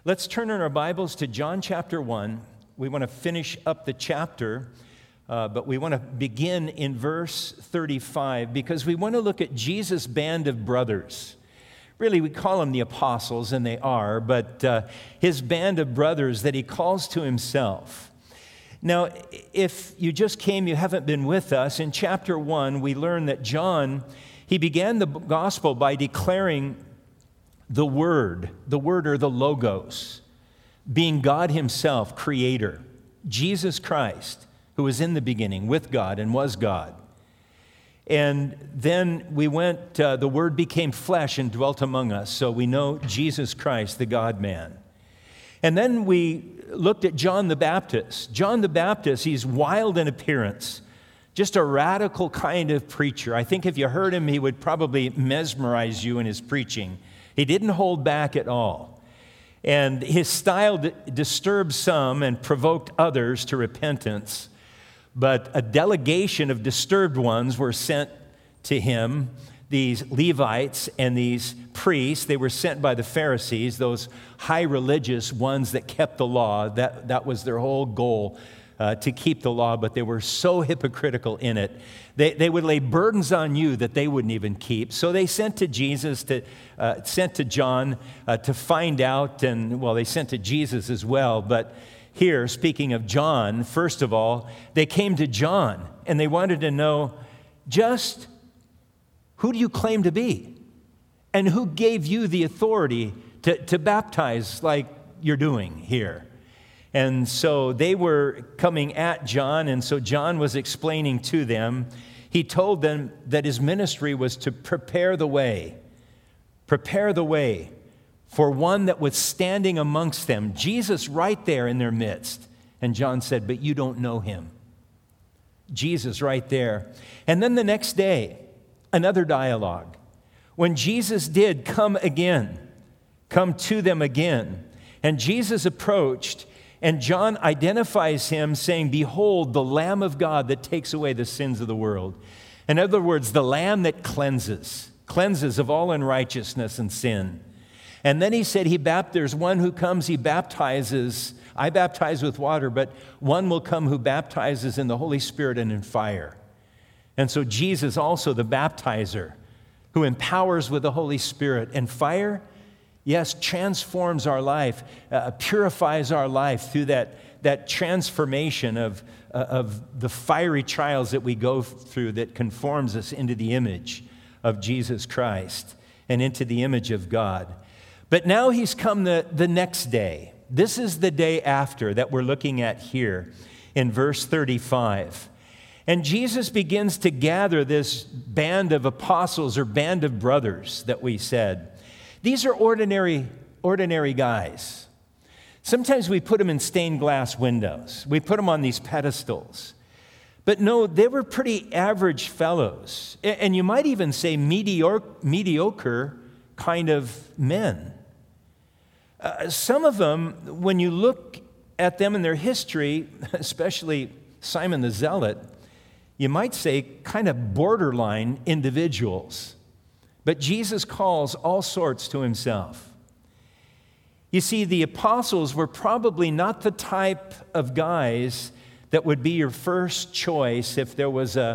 Let's turn in our Bibles to John chapter 1. We want to finish up the chapter, but we want to begin in verse 35 because we want to look at Jesus' band of brothers. Really, we call them the apostles, and they are, but his band of brothers that he calls to himself. Now, if you just came, you haven't been with us, in chapter 1, we learn that John, he began the gospel by declaring the Word or the Logos, being God himself, creator, Jesus Christ, who was in the beginning with God and was God. And then we went, the Word became flesh and dwelt among us, so we know Jesus Christ, the God-man. And then we looked at John the Baptist. John the Baptist, he's wild in appearance, just a radical kind of preacher. I think if you heard him, he would probably mesmerize you in his preaching. He didn't hold back at all. And his style disturbed some and provoked others to repentance. But a delegation of disturbed ones were sent to him, these Levites and these priests. They were sent by the Pharisees, those high religious ones that kept the law. That was their whole goal, to keep the law, but they were so hypocritical in it. They would lay burdens on you that they wouldn't even keep. So they sent to John to find out, and well, they sent to Jesus as well. But here, speaking of John, first of all, they came to John, and they wanted to know just who do you claim to be? And who gave you the authority to baptize like you're doing here? And so they were coming at John, and so John was explaining to them. He told them that his ministry was to prepare the way for one that was standing amongst them, Jesus right there in their midst. And John said, but you don't know him. Jesus right there. And then the next day, another dialogue. When Jesus did come to them again, and Jesus approached, and John identifies him saying, behold, the Lamb of God that takes away the sins of the world. In other words, the Lamb that cleanses of all unrighteousness and sin. And then he said, there's one who comes, he baptizes. I baptize with water, but one will come who baptizes in the Holy Spirit and in fire. And so Jesus also, the baptizer, who empowers with the Holy Spirit and fire, yes, transforms our life, purifies our life through that transformation of the fiery trials that we go through that conforms us into the image of Jesus Christ and into the image of God. But now he's come the next day. This is the day after that we're looking at here in verse 35. And Jesus begins to gather this band of apostles or band of brothers that we said. These are ordinary guys. Sometimes we put them in stained glass windows. We put them on these pedestals. But no, they were pretty average fellows. And you might even say mediocre kind of men. Some of them, when you look at them in their history, especially Simon the Zealot, you might say kind of borderline individuals. But Jesus calls all sorts to himself. You see, the apostles were probably not the type of guys that would be your first choice if there was a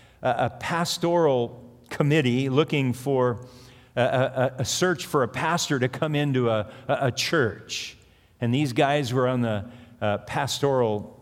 pastoral committee looking for a search for a pastor to come into a church. And these guys were on the pastoral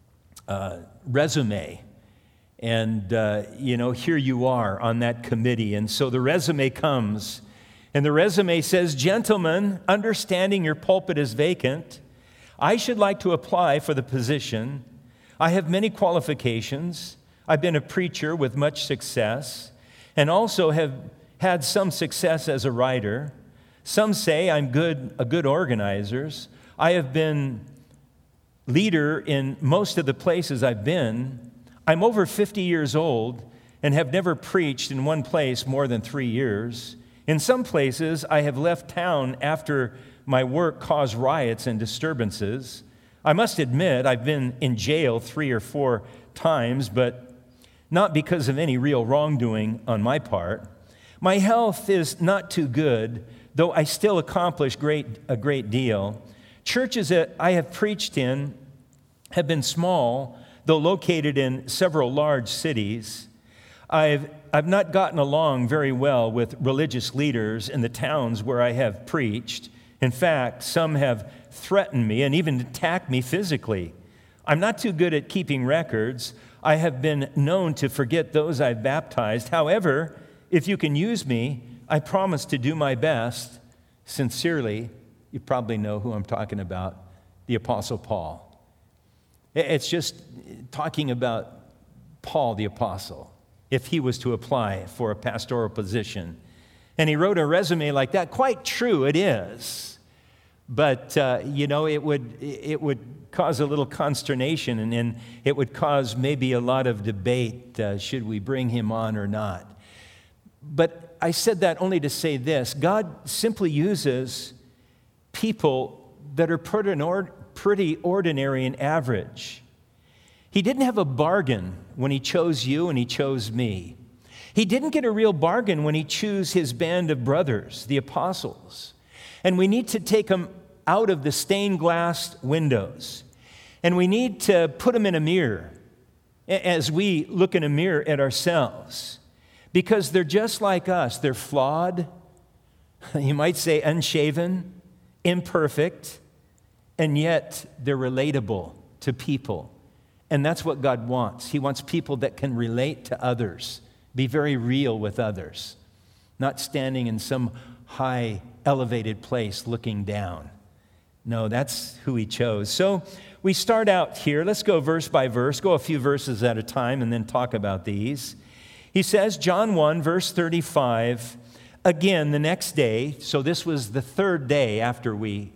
resume. And, here you are on that committee. And so the resume comes, and the resume says, gentlemen, understanding your pulpit is vacant, I should like to apply for the position. I have many qualifications. I've been a preacher with much success, and also have had some success as a writer. Some say I'm a good organizer. I have been leader in most of the places I've been. I'm over 50 years old and have never preached in one place more than 3 years. In some places, I have left town after my work caused riots and disturbances. I must admit I've been in jail 3 or 4 times, but not because of any real wrongdoing on my part. My health is not too good, though I still accomplish a great deal. Churches that I have preached in have been small, though located in several large cities. I've not gotten along very well with religious leaders in the towns where I have preached. In fact, some have threatened me and even attacked me physically. I'm not too good at keeping records. I have been known to forget those I've baptized. However, if you can use me, I promise to do my best. Sincerely, you probably know who I'm talking about, the Apostle Paul. It's just talking about Paul the Apostle, if he was to apply for a pastoral position. And he wrote a resume like that. Quite true, it is. But, it would cause a little consternation, and it would cause maybe a lot of debate, should we bring him on or not. But I said that only to say this: God simply uses people that are pretty ordinary and average. He didn't have a bargain when he chose you and he chose me. He didn't get a real bargain when he chose his band of brothers, the apostles. And we need to take them out of the stained glass windows. And we need to put them in a mirror as we look in a mirror at ourselves. Because they're just like us. They're flawed, you might say unshaven, imperfect, and yet they're relatable to people. And that's what God wants. He wants people that can relate to others, be very real with others, not standing in some high, elevated place looking down. No, that's who he chose. So we start out here. Let's go verse by verse, go a few verses at a time, and then talk about these. He says, John 1, verse 35, again, the next day, so this was the third day after we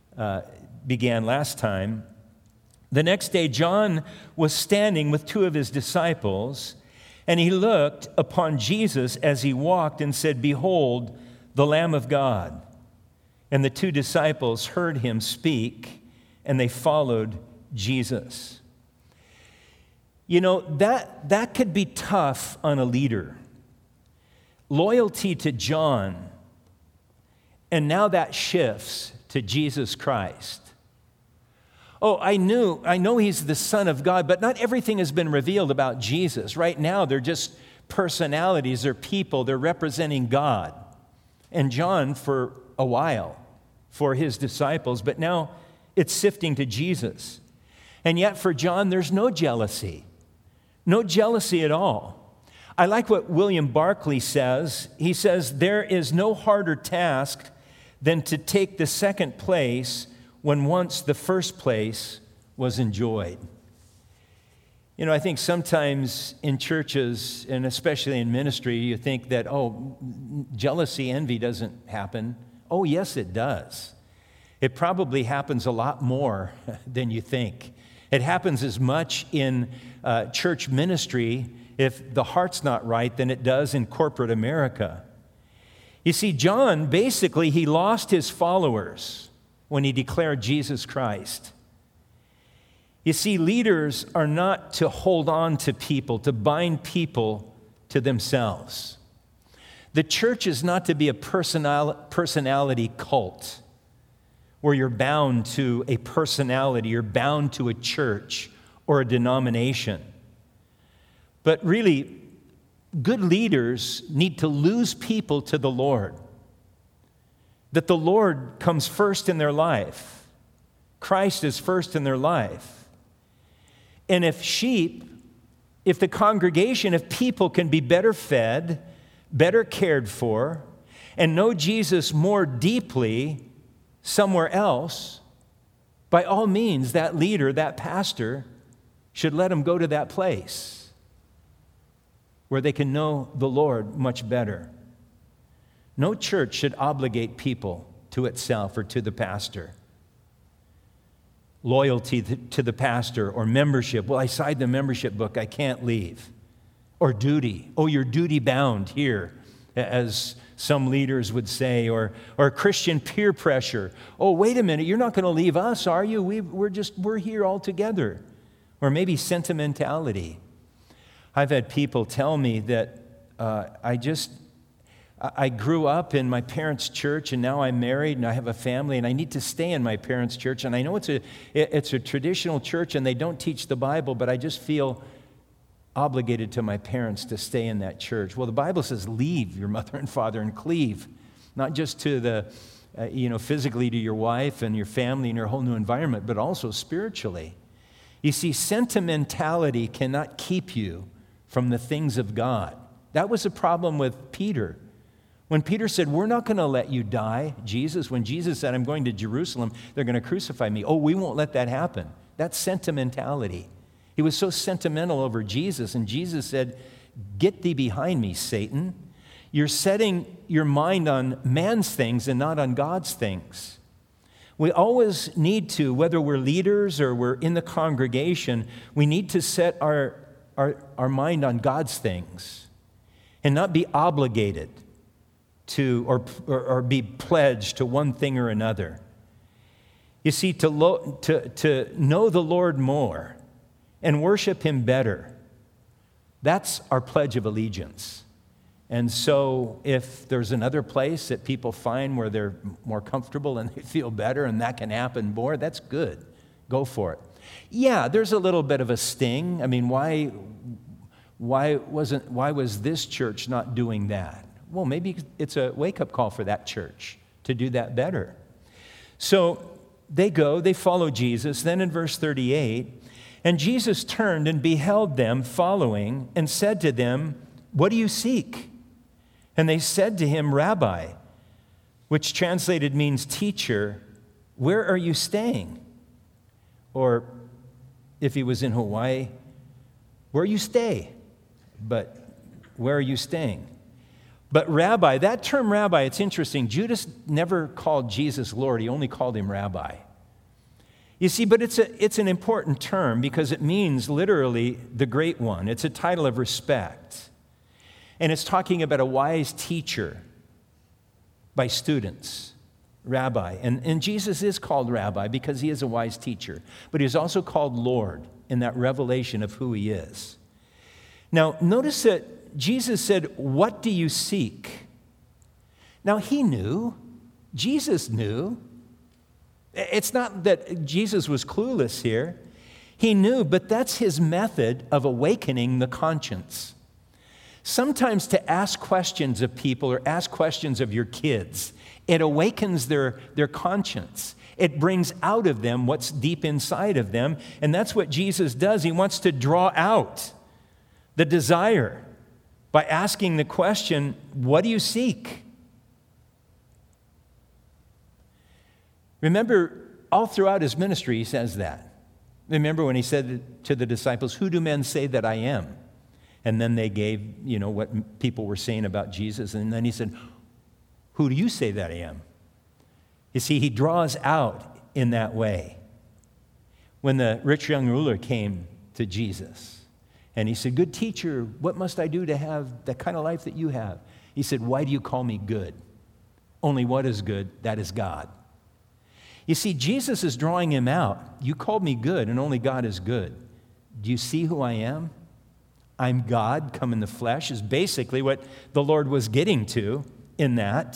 began last time. The next day, John was standing with two of his disciples, and he looked upon Jesus as he walked and said, "Behold, the Lamb of God." And the two disciples heard him speak, and they followed Jesus. You know, that could be tough on a leader. Loyalty to John, and now that shifts to Jesus Christ. Oh, I know he's the Son of God, but not everything has been revealed about Jesus. Right now, they're just personalities, they're people, they're representing God. And John, for a while, for his disciples, but now it's sifting to Jesus. And yet for John, there's no jealousy. No jealousy at all. I like what William Barclay says. He says, there is no harder task than to take the second place when once the first place was enjoyed. You know, I think sometimes in churches, and especially in ministry, you think that, jealousy, envy doesn't happen. Oh, yes, it does. It probably happens a lot more than you think. It happens as much in church ministry, if the heart's not right, than it does in corporate America. You see, John, basically, he lost his followers when he declared Jesus Christ. You see, leaders are not to hold on to people, to bind people to themselves. The church is not to be a personality cult where you're bound to a personality, you're bound to a church or a denomination. But really, good leaders need to lose people to the Lord. That the Lord comes first in their life. Christ is first in their life. And if the congregation, if people can be better fed, better cared for, and know Jesus more deeply somewhere else, by all means, that leader, that pastor, should let them go to that place where they can know the Lord much better. No church should obligate people to itself or to the pastor. Loyalty to the pastor or membership. Well, I signed the membership book, I can't leave. Or duty. Oh, you're duty bound here, as some leaders would say. Or Christian peer pressure. Oh, wait a minute, you're not going to leave us, are you? We're here all together. Or maybe sentimentality. I've had people tell me that I grew up in my parents' church, and now I'm married, and I have a family, and I need to stay in my parents' church. And I know it's a traditional church, and they don't teach the Bible, but I just feel obligated to my parents to stay in that church. Well, the Bible says, leave your mother and father and cleave, not just to the, physically to your wife and your family and your whole new environment, but also spiritually. You see, sentimentality cannot keep you from the things of God. That was a problem with Peter. When Peter said, we're not going to let you die, Jesus, when Jesus said, I'm going to Jerusalem, they're going to crucify me. Oh, we won't let that happen. That's sentimentality. He was so sentimental over Jesus, and Jesus said, get thee behind me, Satan. You're setting your mind on man's things and not on God's things. We always need to, whether we're leaders or we're in the congregation, we need to set our mind on God's things and not be obligated to or be pledged to one thing or another. You see, to know the Lord more and worship Him better, that's our pledge of allegiance. And so if there's another place that people find where they're more comfortable and they feel better and that can happen more, that's good. Go for it. Yeah, there's a little bit of a sting. I mean, why was this church not doing that? Well, maybe it's a wake-up call for that church to do that better. So they follow Jesus. Then in verse 38, and Jesus turned and beheld them following and said to them, what do you seek? And they said to him, Rabbi, which translated means teacher, where are you staying? Or if he was in Hawaii, where you stay? But where are you staying? But rabbi, that term rabbi, it's interesting. Judas never called Jesus Lord. He only called him rabbi. You see, but it's an important term because it means literally the great one. It's a title of respect. And it's talking about a wise teacher by students, rabbi. And Jesus is called rabbi because he is a wise teacher. But he's also called Lord in that revelation of who he is. Now, notice that Jesus said, what do you seek? Now, he knew. Jesus knew. It's not that Jesus was clueless here. He knew, but that's his method of awakening the conscience. Sometimes to ask questions of people or ask questions of your kids, it awakens their conscience. It brings out of them what's deep inside of them, and that's what Jesus does. He wants to draw out the desire by asking the question, what do you seek? Remember, all throughout his ministry, he says that. Remember when he said to the disciples, who do men say that I am? And then they gave, what people were saying about Jesus. And then he said, who do you say that I am? You see, he draws out in that way. When the rich young ruler came to Jesus, and he said, good teacher, what must I do to have the kind of life that you have? He said, why do you call me good? Only what is good, that is God. You see, Jesus is drawing him out. You called me good, and only God is good. Do you see who I am? I'm God, come in the flesh, is basically what the Lord was getting to in that.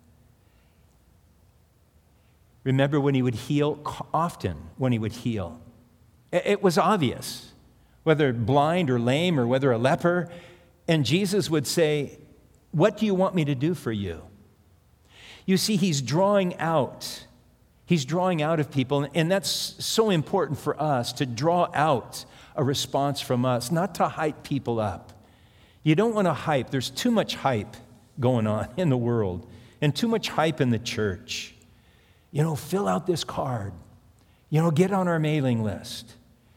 Remember when he would heal? Often when he would heal. It was obvious. Whether blind or lame or whether a leper, and Jesus would say, what do you want me to do for you? You see, he's drawing out. He's drawing out of people, and that's so important for us to draw out a response from us, not to hype people up. You don't want to hype. There's too much hype going on in the world and too much hype in the church. Fill out this card. Get on our mailing list.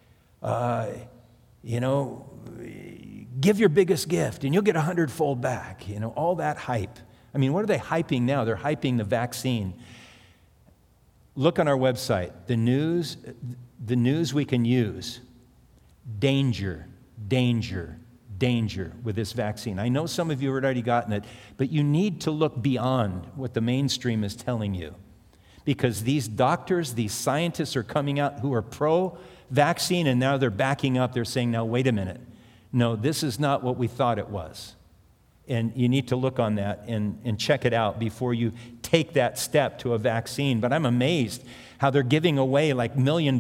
Give your biggest gift and you'll get 100-fold back. All that hype. I mean, what are they hyping now? They're hyping the vaccine. Look on our website, the news we can use. Danger, danger, danger with this vaccine. I know some of you have already gotten it, but you need to look beyond what the mainstream is telling you. Because these doctors, these scientists are coming out who are pro-vaccine, and now they're backing up. They're saying, now, wait a minute. No, this is not what we thought it was. And you need to look on that and check it out before you take that step to a vaccine. But I'm amazed how they're giving away like $1 million.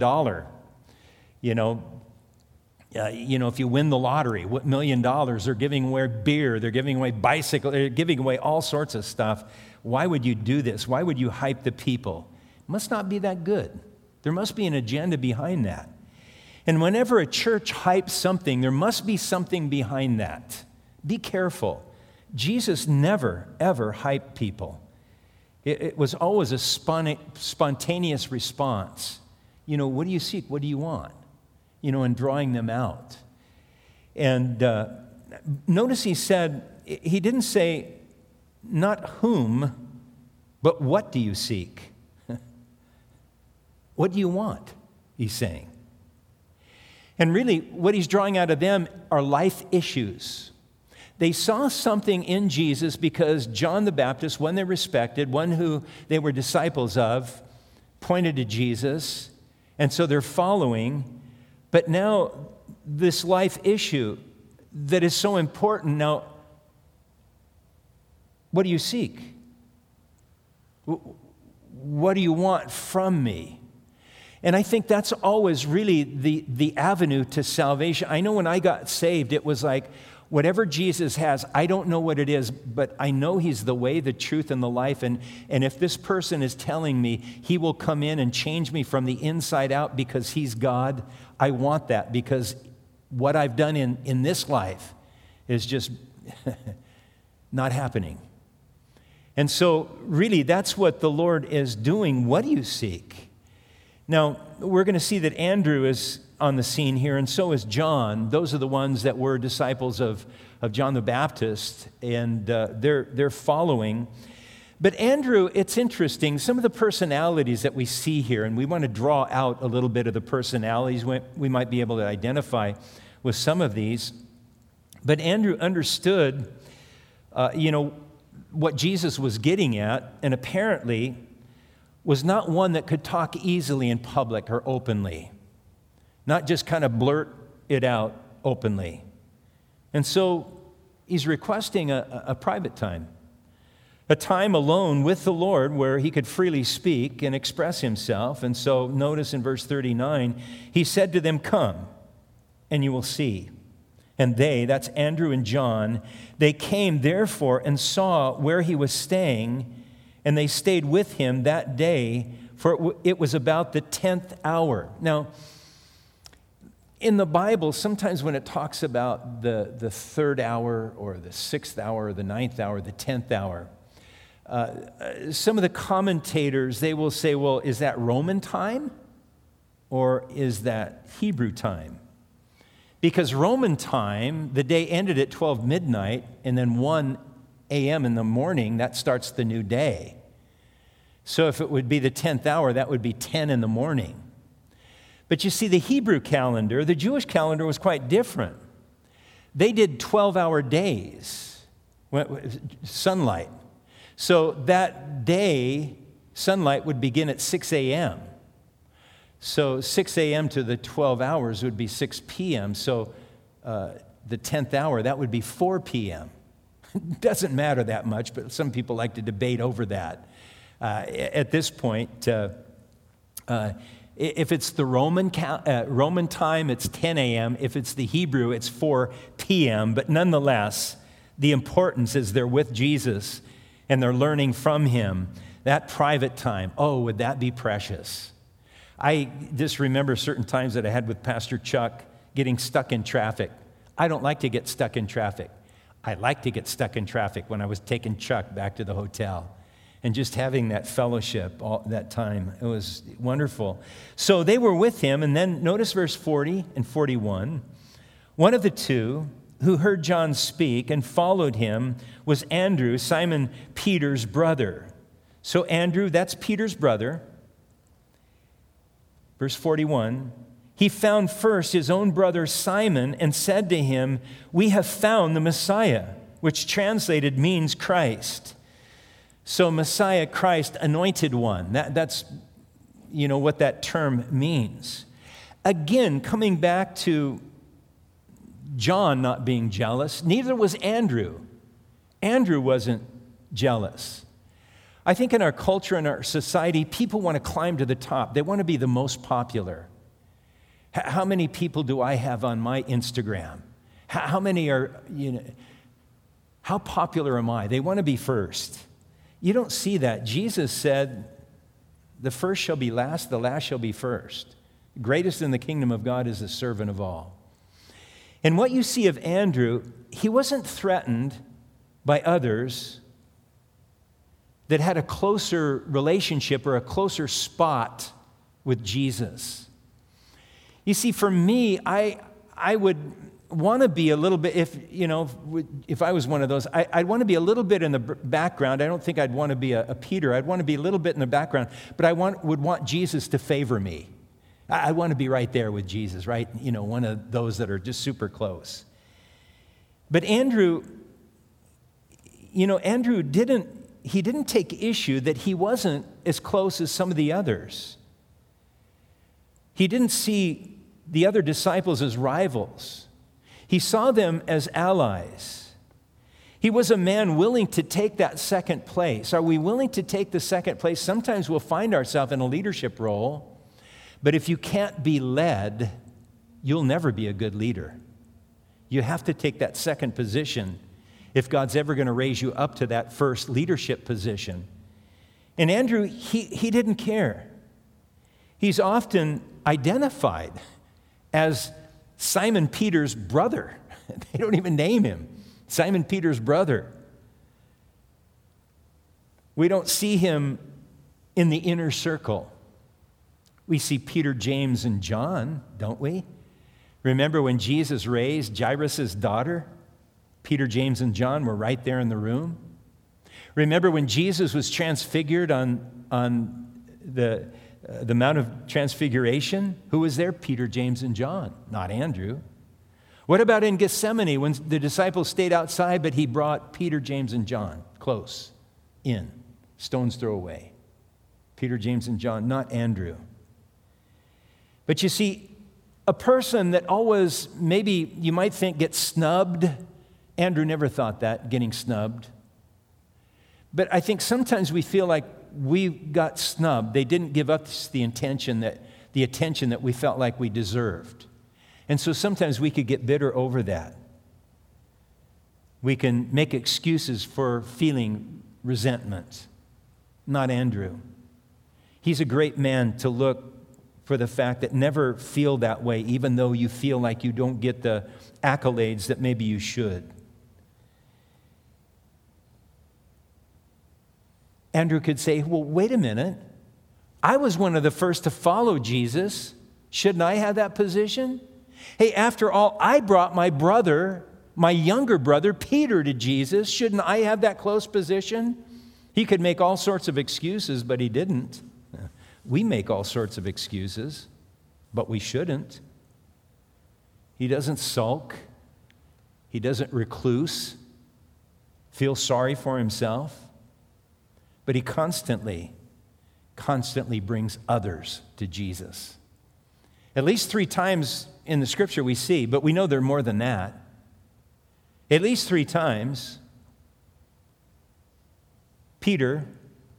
If you win the lottery, what $1 million? They're giving away beer, they're giving away bicycles, they're giving away all sorts of stuff. Why would you do this? Why would you hype the people? It must not be that good. There must be an agenda behind that. And whenever a church hypes something, there must be something behind that. Be careful. Jesus never, ever hyped people. It was always a spontaneous response. What do you seek? What do you want? And drawing them out. And notice he didn't say, not whom, but what do you seek? What do you want? He's saying. And really, what he's drawing out of them are life issues. They saw something in Jesus because John the Baptist, one they respected, one who they were disciples of, pointed to Jesus, and so they're following. But now, this life issue that is so important, now, what do you seek? What do you want from me? And I think that's always really the avenue to salvation. I know when I got saved, it was like, whatever Jesus has, I don't know what it is, but I know he's the way, the truth, and the life. And if this person is telling me he will come in and change me from the inside out because he's God, I want that, because what I've done in this life is just not happening. And so really that's what the Lord is doing. What do you seek? Now, we're going to see that Andrew is on the scene here, and so is John. Those are the ones that were disciples of John the Baptist, and they're following. But Andrew, it's interesting, some of the personalities that we see here, and we want to draw out a little bit of the personalities we might be able to identify with some of these. But Andrew understood, what Jesus was getting at, and apparently was not one that could talk easily in public or openly. Not just kind of blurt it out openly. And so he's requesting a private time, a time alone with the Lord where he could freely speak and express himself. And so notice in verse 39, he said to them, "Come, and you will see." And they, that's Andrew and John, they came therefore and saw where he was staying, and they stayed with him that day, for it was about the 10th hour. Now, in the Bible, sometimes when it talks about the third hour or the 6th hour or the 9th hour, the 10th hour, some of the commentators, they will say, well, is that Roman time or is that Hebrew time? Because Roman time, the day ended at 12 midnight, and then 1 a.m. in the morning, that starts the new day. So if it would be the 10th hour, that would be 10 in the morning. But you see, the Hebrew calendar, the Jewish calendar was quite different. They did 12-hour days, sunlight. So that day, sunlight would begin at 6 a.m. So 6 a.m. to the 12 hours would be 6 p.m. So the 10th hour, that would be 4 p.m. It doesn't matter that much, but some people like to debate over that. At this point, if it's the Roman time, it's 10 a.m. If it's the Hebrew, it's 4 p.m. But nonetheless, the importance is they're with Jesus and they're learning from him. That private time, oh, would that be precious? I just remember certain times that I had with Pastor Chuck getting stuck in traffic. I don't like to get stuck in traffic. I like to get stuck in traffic when I was taking Chuck back to the hotel. And just having that fellowship all that time, it was wonderful. So they were with him, and then notice verse 40 and 41. One of the two who heard John speak and followed him was Andrew, Simon Peter's brother. So Andrew, that's Peter's brother. Verse 41, he found first his own brother Simon and said to him, "We have found the Messiah," which translated means Christ. So Messiah, Christ, anointed one. That's what that term means. Again, coming back to John not being jealous, neither was Andrew. Andrew wasn't jealous. I think in our culture, in our society, people want to climb to the top. They want to be the most popular. How many people do I have on my Instagram? How many are, how popular am I? They want to be first. You don't see that. Jesus said, the first shall be last, the last shall be first. Greatest in the kingdom of God is the servant of all. And what you see of Andrew, he wasn't threatened by others that had a closer relationship or a closer spot with Jesus. You see, for me, I would want to be a little bit, if I was one of those, I'd want to be a little bit in the background. I don't think I'd want to be a Peter. I'd want to be a little bit in the background, but I would want Jesus to favor me. I want to be right there with Jesus, right? One of those that are just super close. But Andrew didn't take issue that he wasn't as close as some of the others. He didn't see the other disciples as rivals. He saw them as allies. He was a man willing to take that second place. Are we willing to take the second place? Sometimes we'll find ourselves in a leadership role, but if you can't be led, you'll never be a good leader. You have to take that second position if God's ever going to raise you up to that first leadership position. And Andrew, he didn't care. He's often identified as Simon Peter's brother. They don't even name him. Simon Peter's brother. We don't see him in the inner circle. We see Peter, James, and John, don't we? Remember when Jesus raised Jairus' daughter? Peter, James, and John were right there in the room. Remember when Jesus was transfigured on the Mount of Transfiguration? Who was there? Peter, James, and John, not Andrew. What about in Gethsemane when the disciples stayed outside, but he brought Peter, James, and John close in, stone's throw away? Peter, James, and John, not Andrew. But you see, a person that always, maybe you might think, gets snubbed. Andrew never thought that, getting snubbed. But I think sometimes we feel like we got snubbed. They didn't give us the attention that we felt like we deserved. And so sometimes we could get bitter over that. We can make excuses for feeling resentment. Not Andrew. He's a great man to look for the fact that never feel that way, even though you feel like you don't get the accolades that maybe you should. Andrew could say, well, wait a minute. I was one of the first to follow Jesus. Shouldn't I have that position? Hey, after all, I brought my brother, my younger brother, Peter, to Jesus. Shouldn't I have that close position? He could make all sorts of excuses, but he didn't. We make all sorts of excuses, but we shouldn't. He doesn't sulk. He doesn't recluse, feel sorry for himself. But he constantly brings others to Jesus. At least 3 times in the scripture we see, but we know there are more than that. At least 3 times, Peter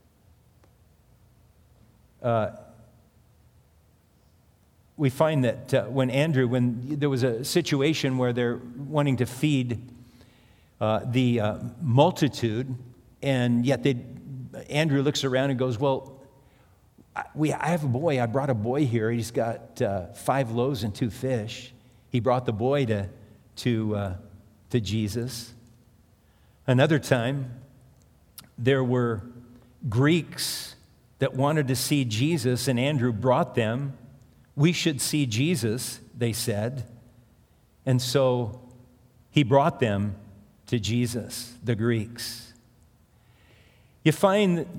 we find that when there was a situation where they're wanting to feed the multitude, and yet Andrew looks around and goes, well, I have a boy. I brought a boy here. He's got 5 loaves and 2 fish. He brought the boy to Jesus. Another time, there were Greeks that wanted to see Jesus, and Andrew brought them. We should see Jesus, they said. And so he brought them to Jesus, the Greeks. You find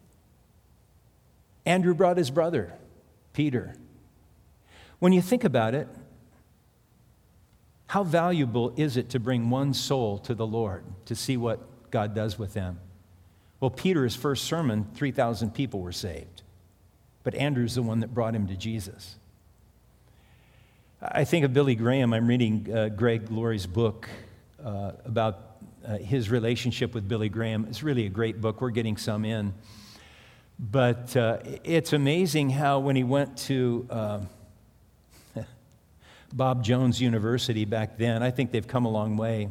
Andrew brought his brother, Peter. When you think about it, how valuable is it to bring one soul to the Lord, to see what God does with them? Well, Peter's first sermon, 3,000 people were saved. But Andrew's the one that brought him to Jesus. I think of Billy Graham. I'm reading Greg Laurie's book about his relationship with Billy Graham. It's really a great book. We're getting some in. But it's amazing how when he went to Bob Jones University back then, I think they've come a long way.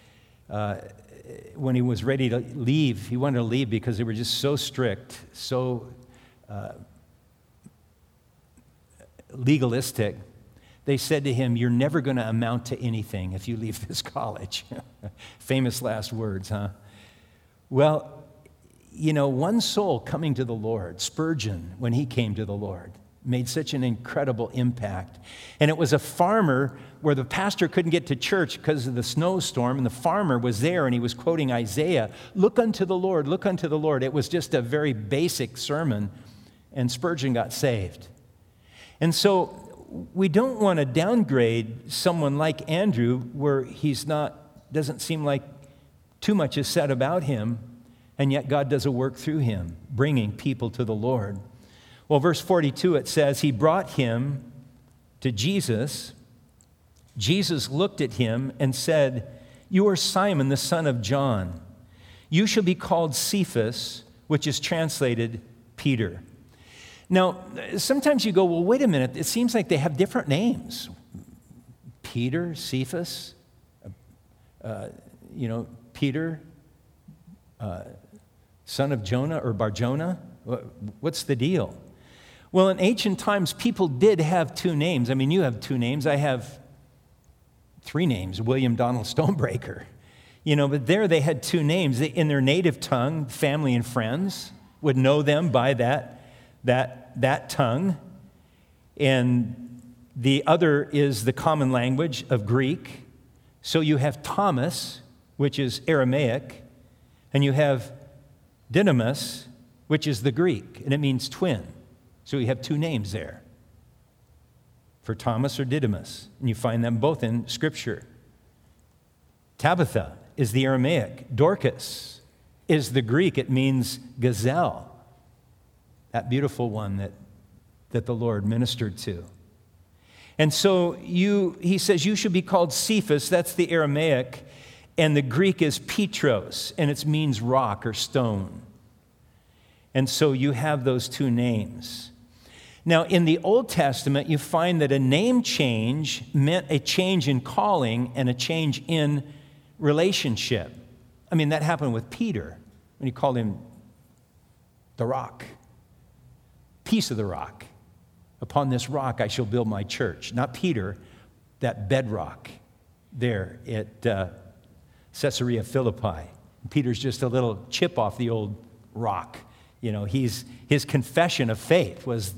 When he was ready to leave, he wanted to leave because they were just so strict, so legalistic. They said to him, "You're never going to amount to anything if you leave this college." Famous last words, huh? Well, you know, one soul coming to the Lord, Spurgeon, when he came to the Lord, made such an incredible impact. And it was a farmer where the pastor couldn't get to church because of the snowstorm, and the farmer was there, and he was quoting Isaiah, "Look unto the Lord, look unto the Lord." It was just a very basic sermon, and Spurgeon got saved. And so we don't want to downgrade someone like Andrew where doesn't seem like too much is said about him, and yet God does a work through him, bringing people to the Lord. Well, verse 42, it says, he brought him to Jesus. Jesus looked at him and said, "You are Simon, the son of John. You shall be called Cephas," which is translated Peter. Now, sometimes you go, well, wait a minute, it seems like they have different names. Peter, Cephas, Peter, son of Jonah or Bar-Jonah. What's the deal? Well, in ancient times, people did have two names. I mean, you have two names. I have three names, William Donald Stonebreaker. But there they had two names. In their native tongue, family and friends would know them by that tongue. And the other is the common language of Greek. So you have Thomas, which is Aramaic, and you have Didymus, which is the Greek, and it means twin. So you have two names there for Thomas or Didymus, and you find them both in Scripture. Tabitha is the Aramaic. Dorcas is the Greek. It means gazelle, that beautiful one that the Lord ministered to. And so he says, you should be called Cephas, that's the Aramaic, and the Greek is Petros, and it means rock or stone. And so you have those two names. Now, in the Old Testament, you find that a name change meant a change in calling and a change in relationship. I mean, that happened with Peter when he called him the rock, piece of the rock. Upon this rock I shall build my church. Not Peter, that bedrock there at Caesarea Philippi. Peter's just a little chip off the old rock. His confession of faith was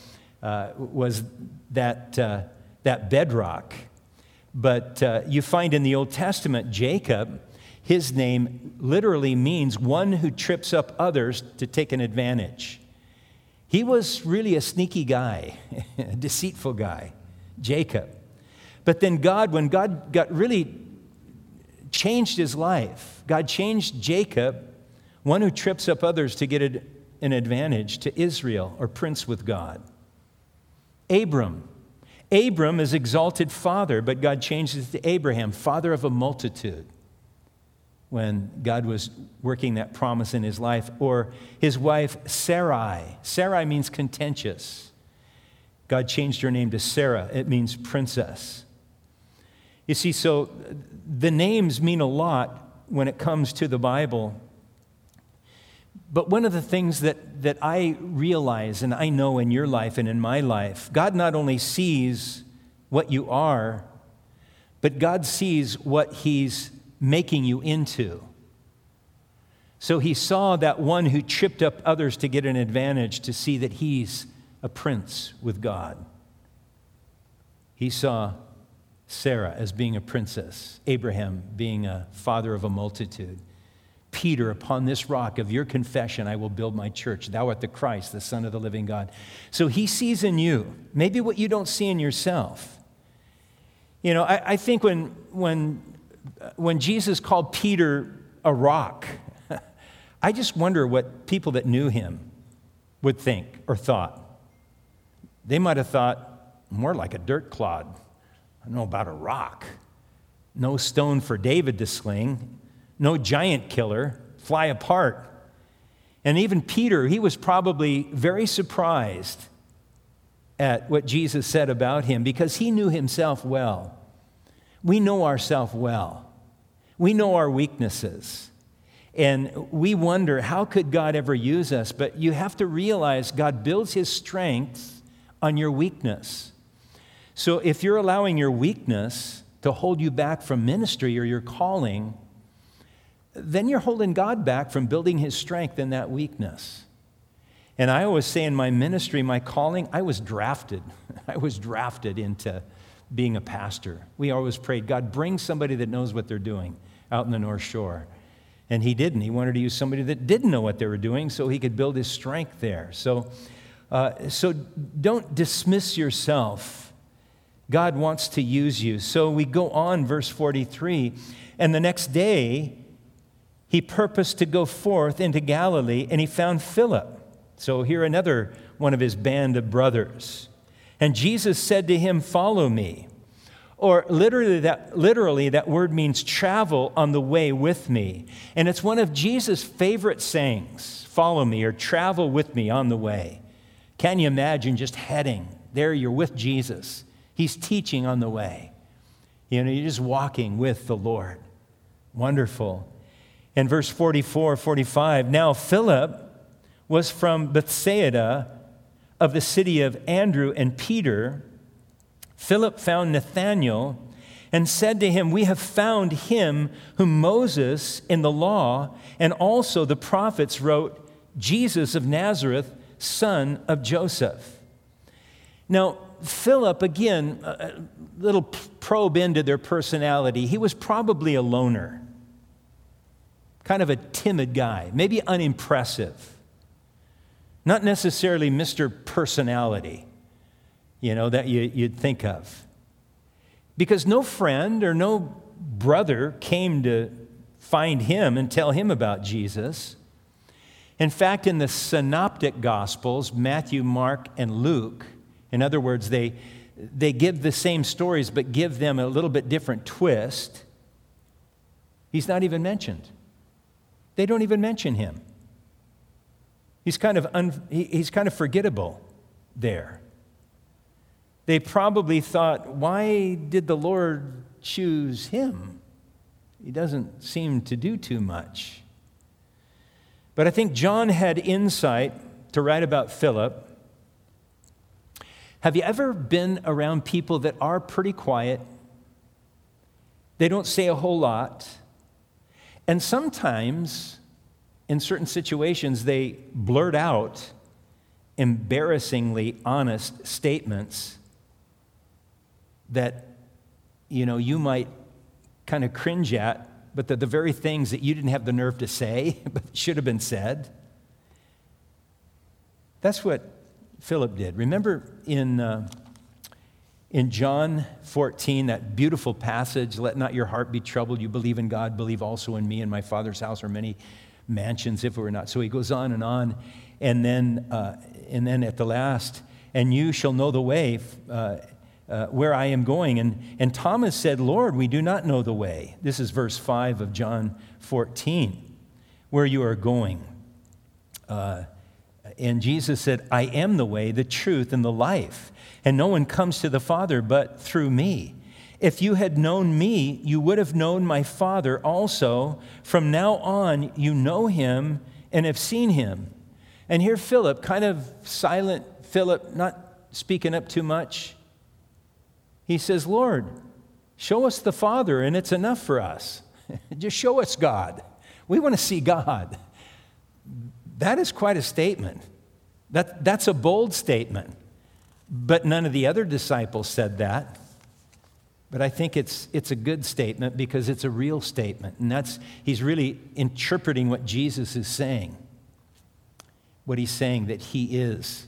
that bedrock. But you find in the Old Testament, Jacob, his name literally means one who trips up others to take an advantage. He was really a sneaky guy, a deceitful guy, Jacob. But then when God got really changed his life, God changed Jacob, one who trips up others to get an advantage, to Israel, or prince with God. Abram is exalted father, but God changed it to Abraham, father of a multitude, when God was working that promise in his life. Or his wife, Sarai. Sarai means contentious. God changed her name to Sarah. It means princess. You see, so the names mean a lot when it comes to the Bible. But one of the things that I realize, and I know in your life and in my life, God not only sees what you are, but God sees what he's making you into. So he saw that one who tripped up others to get an advantage to see that he's a prince with God. He saw Sarah as being a princess, Abraham being a father of a multitude. Peter, upon this rock of your confession, I will build my church. Thou art the Christ, the Son of the living God. So he sees in you maybe what you don't see in yourself. I think when Jesus called Peter a rock, I just wonder what people that knew him would think or thought. They might have thought, more like a dirt clod. I don't know about a rock. No stone for David to sling. no giant killer, fly apart. And even Peter, he was probably very surprised at what Jesus said about him because he knew himself well. We know ourselves well. We know our weaknesses. And we wonder, how could God ever use us? But you have to realize God builds his strength on your weakness. So if you're allowing your weakness to hold you back from ministry or your calling, then you're holding God back from building his strength in that weakness. And I always say in my ministry, my calling, I was drafted. I was drafted into being a pastor. We always prayed, God, bring somebody that knows what they're doing out in the North Shore. And he didn't. He wanted to use somebody that didn't know what they were doing so he could build his strength there. So don't dismiss yourself. God wants to use you. So we go on, verse 43, and the next day he purposed to go forth into Galilee, and he found Philip. So here another one of his band of brothers. And Jesus said to him, follow me. Or literally that word means travel on the way with me. And it's one of Jesus' favorite sayings, follow me or travel with me on the way. Can you imagine just heading? There you're with Jesus. He's teaching on the way. You know, you're just walking with the Lord. Wonderful. In verse 44, 45, now Philip was from Bethsaida of the city of Andrew and Peter. Philip found Nathanael and said to him, we have found him whom Moses in the law and also the prophets wrote, Jesus of Nazareth, son of Joseph. Now, Philip, again, a little probe into their personality. He was probably a loner, kind of a timid guy, maybe unimpressive. Not necessarily Mr. Personality, you know, that you'd think of. Because no friend or no brother came to find him and tell him about Jesus. In fact, in the synoptic Gospels, Matthew, Mark, and Luke, in other words, they give the same stories but give them a little bit different twist. He's not even mentioned. They don't even mention him. He's kind of forgettable there. They probably thought, why did the Lord choose him? He doesn't seem to do too much. But I think John had insight to write about Philip. Have you ever been around people that are pretty quiet? They don't say a whole lot. And sometimes, in certain situations, they blurt out embarrassingly honest statements that, you know, you might kind of cringe at, but they're the very things that you didn't have the nerve to say, but should have been said. That's what Philip did. Remember in John 14, that beautiful passage, let not your heart be troubled. You believe in God, believe also in me. In my Father's house are many mansions, if it were not. So he goes on, and then at the last, and you shall know the way where I am going. And Thomas said, Lord, we do not know the way. This is verse 5 of John 14, where you are going. And Jesus said, I am the way, the truth, and the life. And no one comes to the Father but through me. If you had known me, you would have known my Father also. From now on, you know him and have seen him. And here Philip, kind of silent Philip, not speaking up too much. He says, Lord, show us the Father, and it's enough for us. Just show us God. We want to see God. That is quite a statement. That's a bold statement. But none of the other disciples said that. But I think it's a good statement because it's a real statement. And he's really interpreting what Jesus is saying. What he's saying, that he is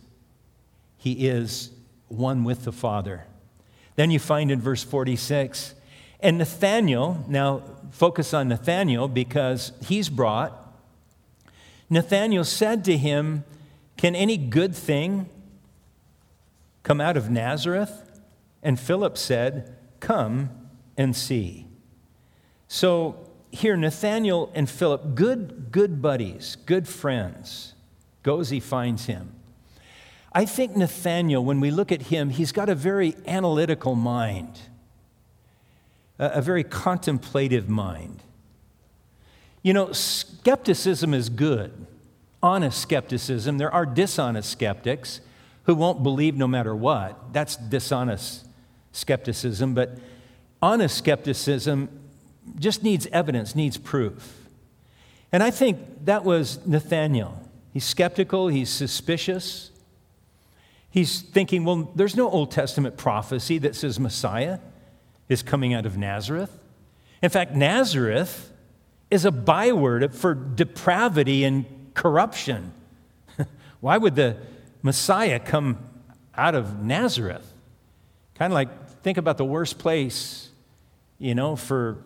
one with the Father. Then you find in verse 46, and Nathanael, now focus on Nathanael because he's brought. Nathanael said to him, can any good thing come out of Nazareth? And Philip said, come and see. So here, Nathanael and Philip, good buddies, good friends, goes, he finds him. I think Nathanael, when we look at him, he's got a very analytical mind, a very contemplative mind. You know, skepticism is good, honest skepticism. There are dishonest skeptics who won't believe no matter what. That's dishonest skepticism, but honest skepticism just needs evidence, needs proof. And I think that was Nathanael. He's skeptical, he's suspicious. He's thinking, well, there's no Old Testament prophecy that says Messiah is coming out of Nazareth. In fact, Nazareth is a byword for depravity and corruption. Why would the Messiah come out of Nazareth? Kind of like, think about the worst place, for,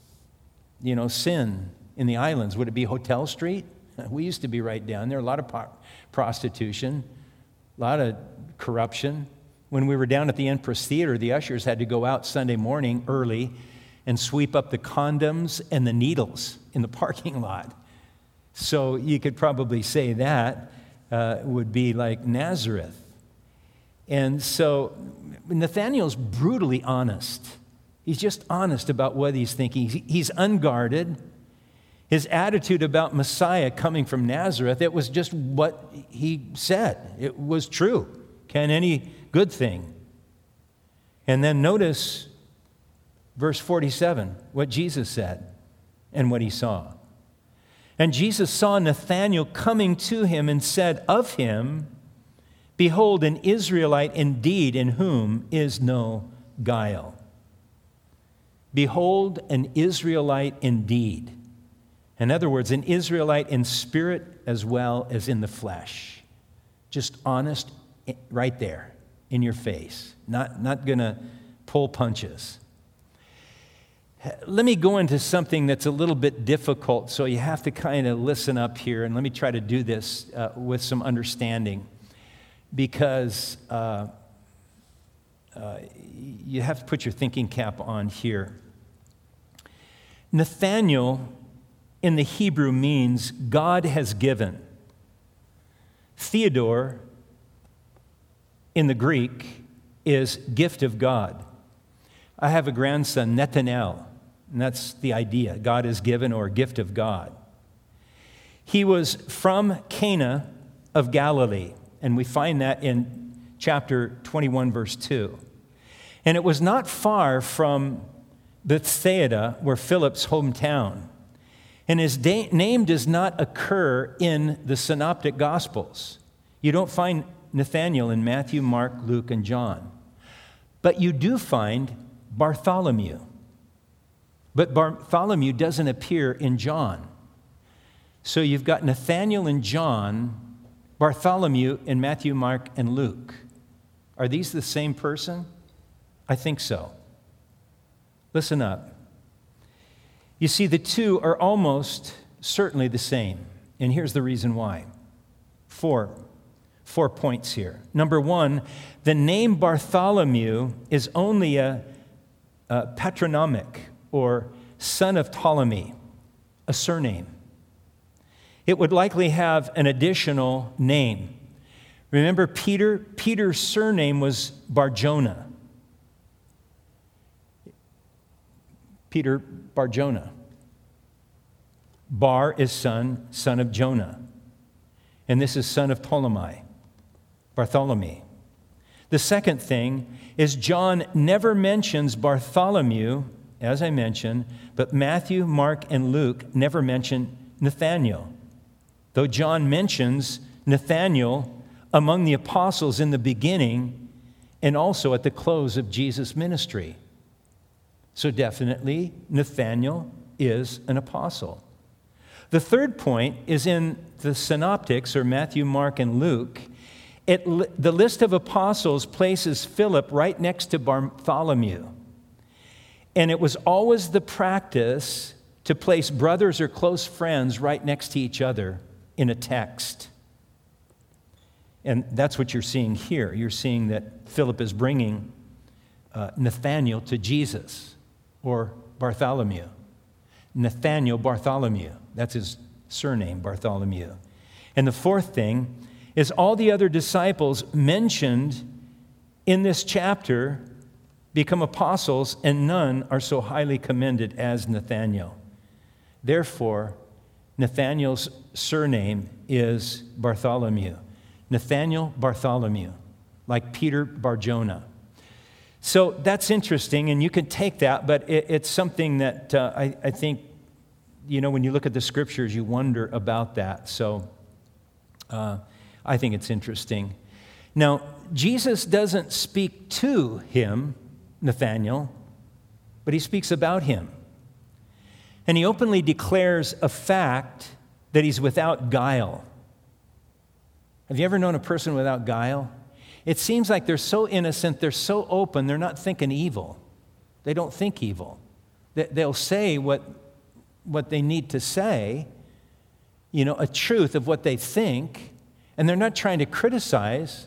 sin in the islands. Would it be Hotel Street? We used to be right down there. A lot of prostitution, a lot of corruption. When we were down at the Empress Theater, the ushers had to go out Sunday morning early and sweep up the condoms and the needles in the parking lot. So you could probably say that would be like Nazareth. And so Nathanael's brutally honest. He's just honest about what he's thinking. He's unguarded. His attitude about Messiah coming from Nazareth, it was just what he said. It was true. Can any good thing? And then notice verse 47, what Jesus said and what he saw. And Jesus saw Nathanael coming to him and said of him, "Behold, an Israelite indeed, in whom is no guile." Behold, an Israelite indeed. In other words, an Israelite in spirit as well as in the flesh. Just honest right there in your face. Not going to pull punches. Let me go into something that's a little bit difficult, so you have to kind of listen up here, and let me try to do this with some understanding, because you have to put your thinking cap on here. Nathanael in the Hebrew means God has given. Theodore in the Greek is gift of God. I have a grandson, Nathanael, and that's the idea. God is given, or gift of God. He was from Cana of Galilee, and we find that in chapter 21, verse 2. And it was not far from Bethsaida, where Philip's hometown. And his name does not occur in the synoptic gospels. You don't find Nathanael in Matthew, Mark, Luke, and John. But you do find Bartholomew. But Bartholomew doesn't appear in John. So you've got Nathanael in John, Bartholomew in Matthew, Mark, and Luke. Are these the same person? I think so. Listen up. You see, the two are almost certainly the same. And here's the reason why. Four points here. Number one, the name Bartholomew is only a patronymic, or son of Ptolemy, a surname. It would likely have an additional name. Remember Peter? Peter's surname was Bar-Jonah. Peter Bar-Jonah. Bar is son of Jonah. And this is son of Ptolemy, Bartholomew. The second thing is John never mentions Bartholomew, as I mentioned, but Matthew, Mark, and Luke never mention Nathanael. Though John mentions Nathanael among the apostles in the beginning and also at the close of Jesus' ministry. So definitely, Nathanael is an apostle. The third point is in the synoptics, or Matthew, Mark, and Luke. The list of apostles places Philip right next to Bartholomew. And it was always the practice to place brothers or close friends right next to each other in a text. And that's what you're seeing here. You're seeing that Philip is bringing Nathanael to Jesus, or Bartholomew. Nathaniel Bartholomew. That's his surname, Bartholomew. And the fourth thing is all the other disciples mentioned in this chapter become apostles, and none are so highly commended as Nathaniel. Therefore, Nathaniel's surname is Bartholomew. Nathaniel Bartholomew, like Peter Bar-Jonah. So that's interesting, and you can take that, but it's something that I think, when you look at the scriptures, you wonder about that. So I think it's interesting. Now, Jesus doesn't speak to him, Nathanael, but he speaks about him. And he openly declares a fact that he's without guile. Have you ever known a person without guile? It seems like they're so innocent, they're so open, they're not thinking evil. They don't think evil. They'll say what they need to say, a truth of what they think, and they're not trying to criticize.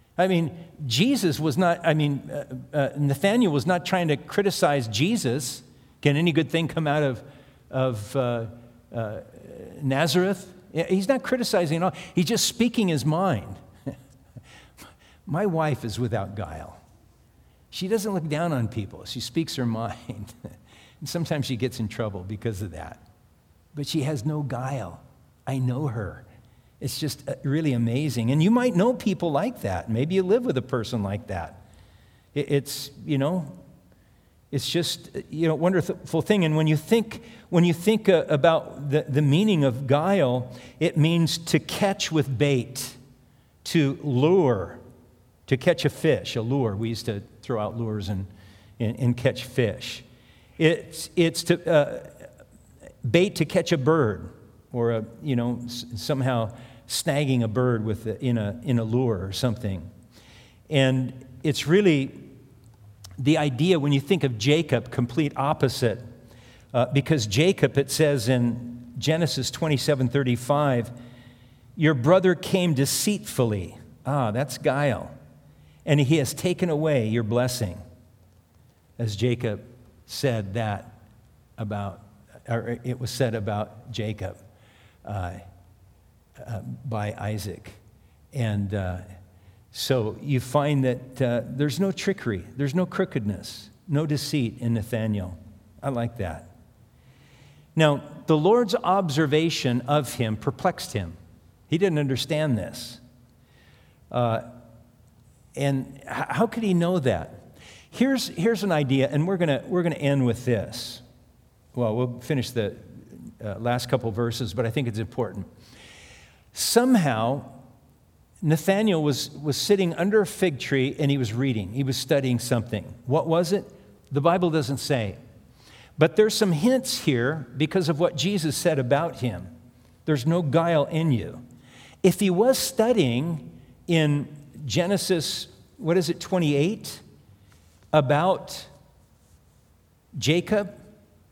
Jesus was not, Nathanael was not trying to criticize Jesus. Can any good thing come out of Nazareth? He's not criticizing at all. He's just speaking his mind. My wife is without guile. She doesn't look down on people. She speaks her mind. And sometimes she gets in trouble because of that. But she has no guile. I know her. It's just really amazing. And you might know people like that. Maybe you live with a person like that. It's just, a wonderful thing. And when you think about the meaning of guile, it means to catch with bait, to lure, to catch a fish, a lure. We used to throw out lures and catch fish. It's to bait to catch a bird, or somehow snagging a bird in a lure or something. And it's really the idea, when you think of Jacob, complete opposite, because Jacob, it says in Genesis 27:35, your brother came deceitfully. That's guile. And he has taken away your blessing. As Jacob said that about, or it was said about Jacob by Isaac. And so you find that there's no trickery, there's no crookedness, no deceit in Nathanael. I like that. Now, the Lord's observation of him perplexed him. He didn't understand this. And how could he know that? Here's an idea, and we're gonna end with this. Well, we'll finish the last couple verses, but I think it's important. Somehow, Nathanael was sitting under a fig tree and he was reading. He was studying something. What was it? The Bible doesn't say. But there's some hints here because of what Jesus said about him. There's no guile in you. If he was studying in Genesis, 28, about Jacob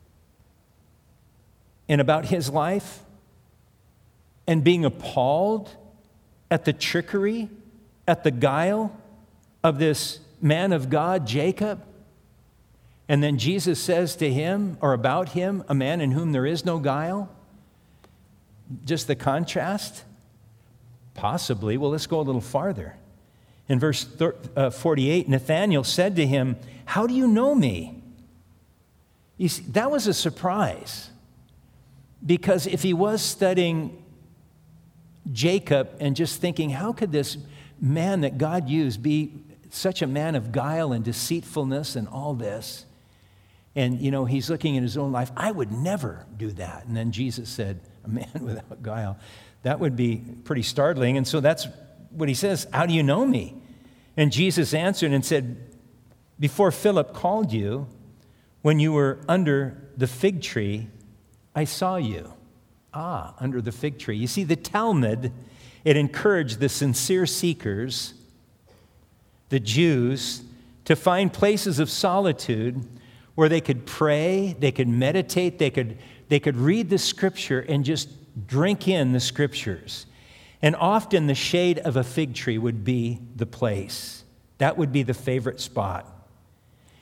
and about his life, and being appalled at the trickery, at the guile of this man of God, Jacob, and then Jesus says to him, or about him, a man in whom there is no guile, just the contrast? Possibly. Well, let's go a little farther. In verse 48, Nathanael said to him, how do you know me? You see, that was a surprise. Because if he was studying Jacob and just thinking, how could this man that God used be such a man of guile and deceitfulness and all this? And, he's looking at his own life. I would never do that. And then Jesus said, a man without guile. That would be pretty startling. And so that's what he says, how do you know me? And Jesus answered and said, before Philip called you, when you were under the fig tree, I saw you. Under the fig tree. You see, the Talmud, it encouraged the sincere seekers, the Jews, to find places of solitude where they could pray, they could meditate, they could read the Scripture and just drink in the Scriptures. And often the shade of a fig tree would be the place. That would be the favorite spot.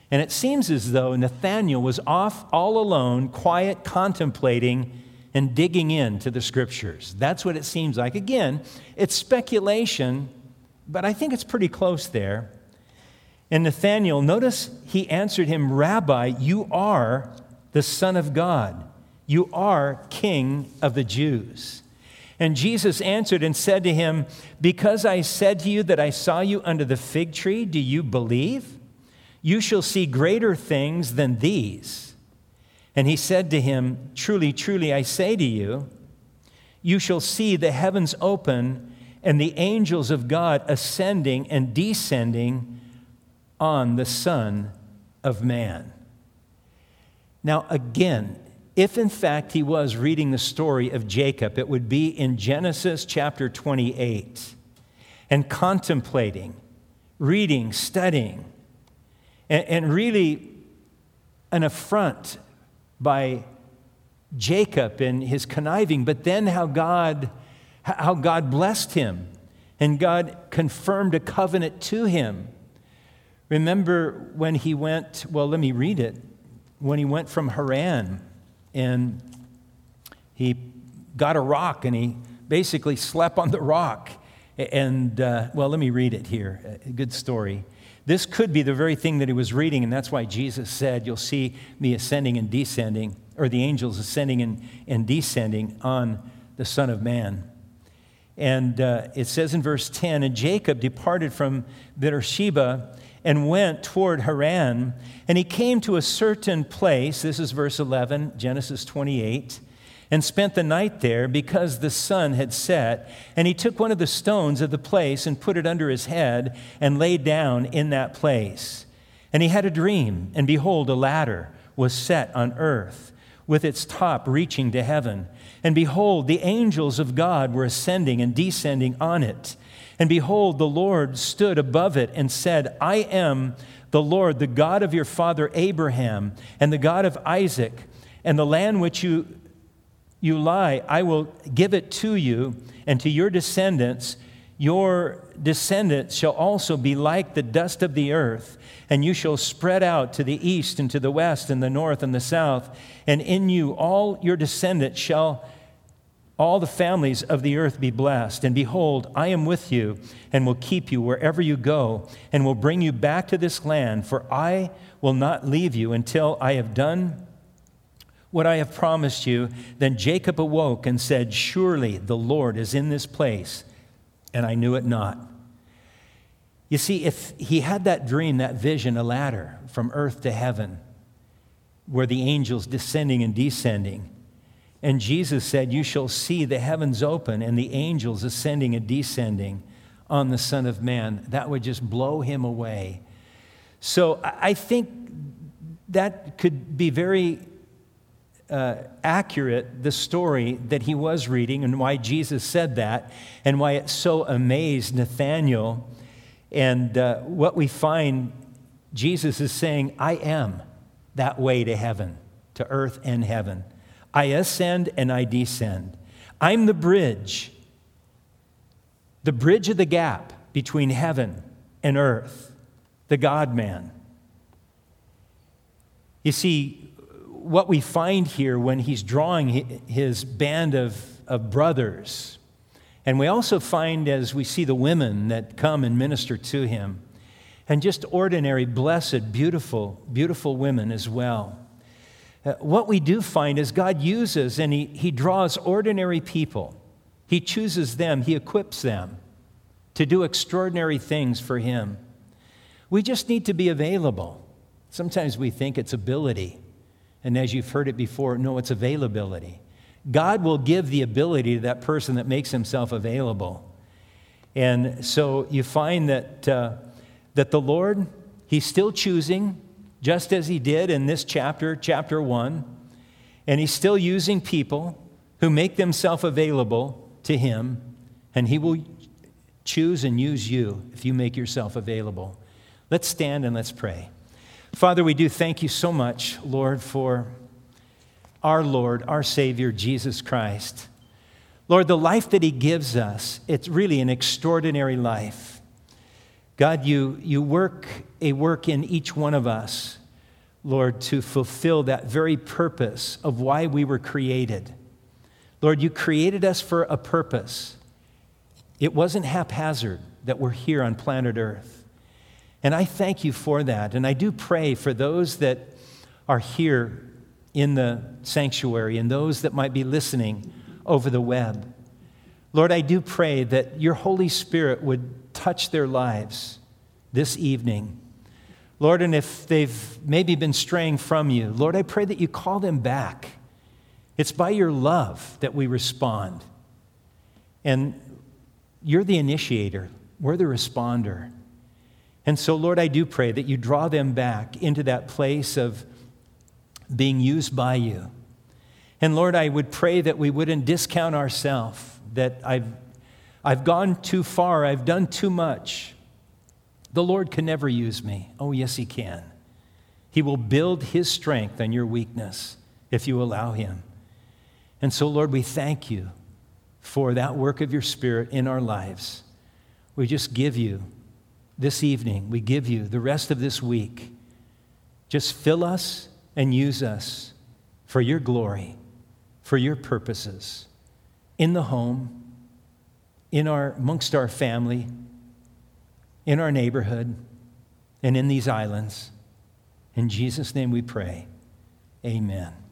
And it seems as though Nathanael was off all alone, quiet, contemplating and digging into the Scriptures. That's what it seems like. Again, it's speculation, but I think it's pretty close there. And Nathanael, notice he answered him, Rabbi, you are the Son of God. You are King of the Jews. And Jesus answered and said to him, because I said to you that I saw you under the fig tree, do you believe? You shall see greater things than these. And he said to him, truly, truly, I say to you, you shall see the heavens open and the angels of God ascending and descending on the Son of Man. Now, again, if in fact he was reading the story of Jacob, it would be in Genesis chapter 28 and contemplating, reading, studying, and really an affront by Jacob and his conniving, but then how God blessed him and God confirmed a covenant to him. Remember when he went, well, let me read it, when he went from Haran and he got a rock and he basically slept on the rock. And, well, let me read it here, a good story. This could be the very thing that he was reading, and that's why Jesus said, you'll see me ascending and descending, or the angels ascending and descending on the Son of Man. And it says in verse 10, and Jacob departed from Beersheba and went toward Haran, and he came to a certain place, this is verse 11, Genesis 28, and spent the night there because the sun had set. And he took one of the stones of the place and put it under his head and lay down in that place. And he had a dream, and behold, a ladder was set on earth with its top reaching to heaven. And behold, the angels of God were ascending and descending on it. And behold, the Lord stood above it and said, I am the Lord, the God of your father Abraham, and the God of Isaac, and the land which you lie, I will give it to you and to your descendants. Your descendants shall also be like the dust of the earth, and you shall spread out to the east and to the west and the north and the south. And in you all your descendants shall all the families of the earth be blessed. And behold, I am with you and will keep you wherever you go and will bring you back to this land, for I will not leave you until I have done what I have promised you. Then Jacob awoke and said, surely the Lord is in this place, and I knew it not. You see, if he had that dream, that vision, a ladder from earth to heaven, where the angels descending and descending, and Jesus said, you shall see the heavens open and the angels ascending and descending on the Son of Man, that would just blow him away. So I think that could be very accurate, the story that he was reading and why Jesus said that and why it so amazed Nathanael. And what we find, Jesus is saying, I am that way to heaven, to earth and heaven. I ascend and I descend. I'm the bridge of the gap between heaven and earth, the God-man. You see, what we find here when he's drawing his band of brothers, and we also find as we see the women that come and minister to him, and just ordinary, blessed, beautiful, beautiful women as well. What we do find is God uses and he draws ordinary people. He chooses them, he equips them to do extraordinary things for him. We just need to be available. Sometimes we think it's ability. And as you've heard it before, no, it's availability. God will give the ability to that person that makes himself available. And so you find that the Lord, he's still choosing, just as he did in this chapter 1. And he's still using people who make themselves available to him. And he will choose and use you if you make yourself available. Let's stand and let's pray. Father, we do thank you so much, Lord, for our Lord, our Savior, Jesus Christ. Lord, the life that he gives us, it's really an extraordinary life. God, you work a work in each one of us, Lord, to fulfill that very purpose of why we were created. Lord, you created us for a purpose. It wasn't haphazard that we're here on planet Earth. And I thank you for that. And I do pray for those that are here in the sanctuary and those that might be listening over the web. Lord, I do pray that your Holy Spirit would touch their lives this evening. Lord, and if they've maybe been straying from you, Lord, I pray that you call them back. It's by your love that we respond. And you're the initiator. We're the responder. And so, Lord, I do pray that you draw them back into that place of being used by you. And Lord, I would pray that we wouldn't discount ourselves, that I've gone too far, I've done too much. The Lord can never use me. Oh, yes, he can. He will build his strength on your weakness if you allow him. And so, Lord, we thank you for that work of your Spirit in our lives. We just give you this evening, we give you the rest of this week. Just fill us and use us for your glory, for your purposes, in the home, amongst our family, in our neighborhood, and in these islands. In Jesus' name we pray. Amen.